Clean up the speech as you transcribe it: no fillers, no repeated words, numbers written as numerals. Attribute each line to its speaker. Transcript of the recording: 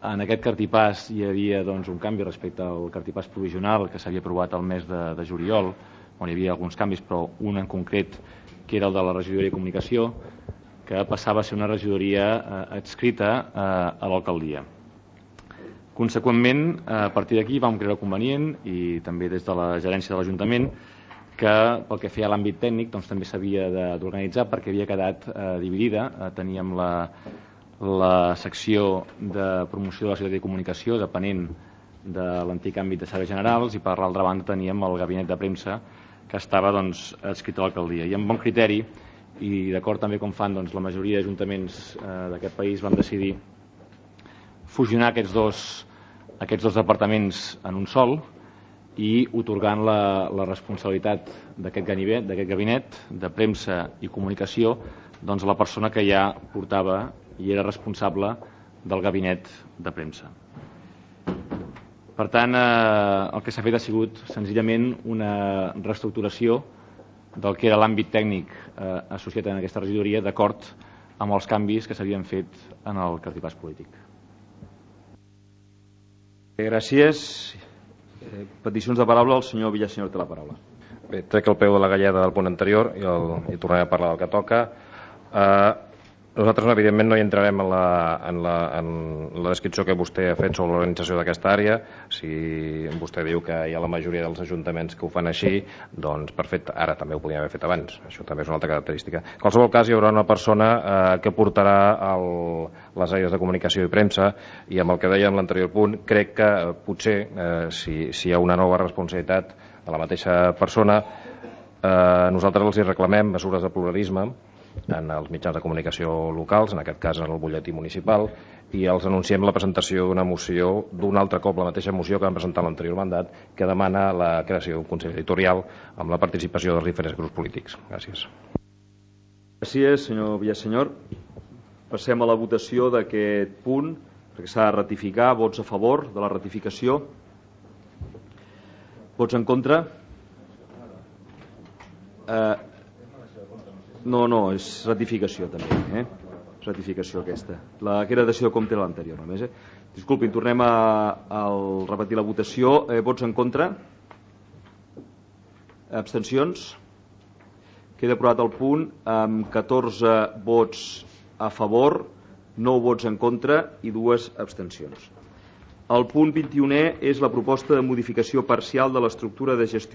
Speaker 1: En aquest cartipàs hi havia un canvi respecte al cartipàs provisional que s'havia aprovat el mes de juliol, on hi havia alguns canvis, però un en concret, que era el de la regidoria de comunicació, que passava a ser una regidoria adscrita a l'alcaldia. Conseqüentment, a partir d'aquí vam creure convenient, i també des de la gerència de l'Ajuntament, que pel que feia a l'àmbit tècnic també s'havia d'organitzar perquè havia quedat dividida. Teníem la secció de promoció de la ciutat de comunicació depenent de l'antic àmbit de serveis generals, i per l'altra banda teníem el gabinet de premsa que estava adscrit a l'alcaldia. I amb bon criteri i d'acord també com fan la majoria d'ajuntaments d'aquest país, vam decidir fusionar aquests dos departaments en un sol i atorgant la responsabilitat d'aquest gabinet de premsa i comunicació a la persona que ja portava i era responsable del gabinet de premsa. Per tant, el que s'ha fet ha sigut senzillament una reestructuració del que era l'àmbit tècnic associat a aquesta regidoria d'acord amb els canvis que s'havien fet en el cartipàs polític.
Speaker 2: Gràcies. Peticions de paraula, el senyor Villaseñor té la paraula.
Speaker 3: Bé, trec el peu de la galleda del punt anterior i tornarem a parlar del que toca. Nosaltres, evidentment, no hi entrarem en la descripció que vostè ha fet sobre l'organització d'aquesta àrea. Si vostè diu que hi ha la majoria dels ajuntaments que ho fan així, doncs perfecte, ara també ho podien haver fet abans, això també és una altra característica. En qualsevol cas, hi haurà una persona que portarà les àrees de comunicació i premsa, i amb el que deia en l'anterior punt, crec que potser, si hi ha una nova responsabilitat de la mateixa persona, nosaltres els hi reclamem mesures de pluralisme en els mitjans de comunicació locals, en aquest cas en el butlletí municipal, i els anunciem la presentació d'una moció, d'un altre cop la mateixa moció que vam presentar l'anterior mandat, que demana la creació d'un consell editorial amb la participació dels diferents grups polítics. Gràcies.
Speaker 2: Gràcies, senyor Villaseñor. Passem a la votació d'aquest punt, perquè s'ha de ratificar. Vots a favor de la ratificació? Vots en contra? No, és ratificació també, ratificació aquesta. La que era dació de compte era l'anterior només. Disculpin, tornem a repetir la votació. Vots en contra? Abstencions? Queda aprovat el punt amb 14 vots a favor, 9 vots en contra i 2 abstencions. El punt 21è és la proposta de modificació parcial de l'estructura de gestió